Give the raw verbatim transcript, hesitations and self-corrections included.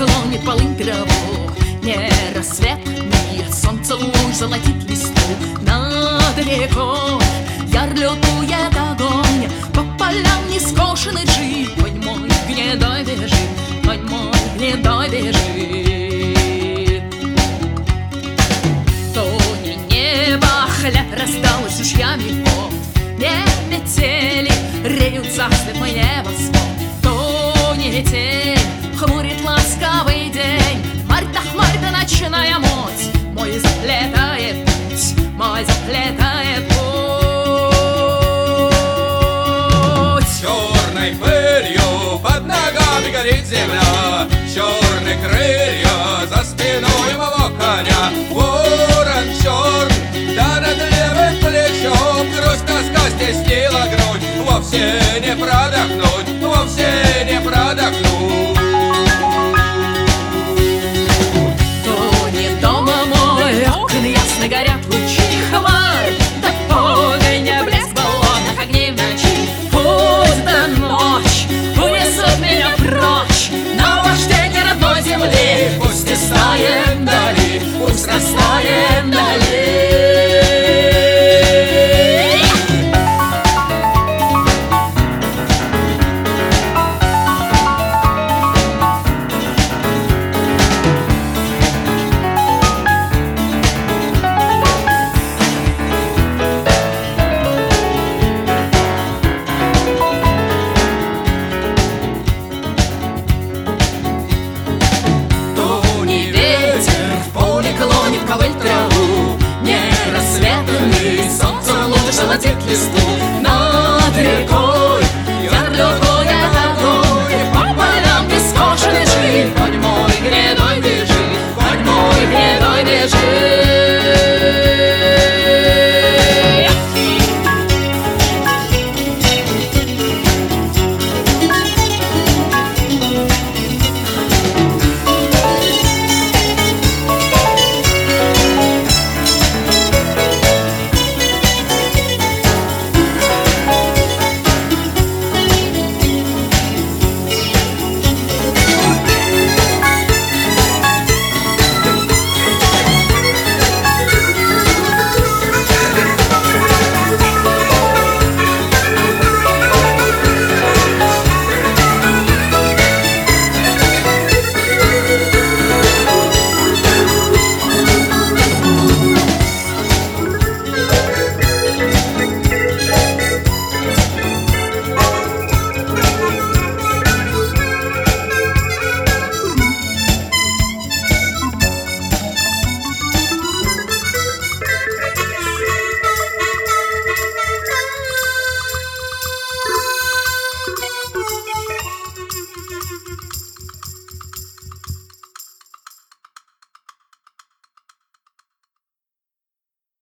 клонит полынь траву. Не рассвет, нет, солнце луч золотит листву. Над рекой яр лютует огонь, по полям не скошенный джип. Конь мой гнедой бежит, конь мой гнедой бежит. То не небо хлеб раздалось ручьями пот, не метели реют заслеп мой небосвод. То не тень хмурит ласковый день, марь-то хмарь-то ночная моть. Мой заплетает путь, мой заплетает путь. Черной пылью под ногами горит земля, черные крылья за спиной моего коня. Ворон черн, да над левым плечом грусть, тоска стеснила грудь. Вовсе не продохнуть, вовсе не продохнуть. То не дома мой, окна ясно горят лучи хмарь, да огонь блеск баллонных огней в ночи. Пусть да ночь унесут меня прочь на вождение родной земли. Пусть растает вдали, пусть растает вдали. Ковыль траву, не рассветами солнце луч золотит листву.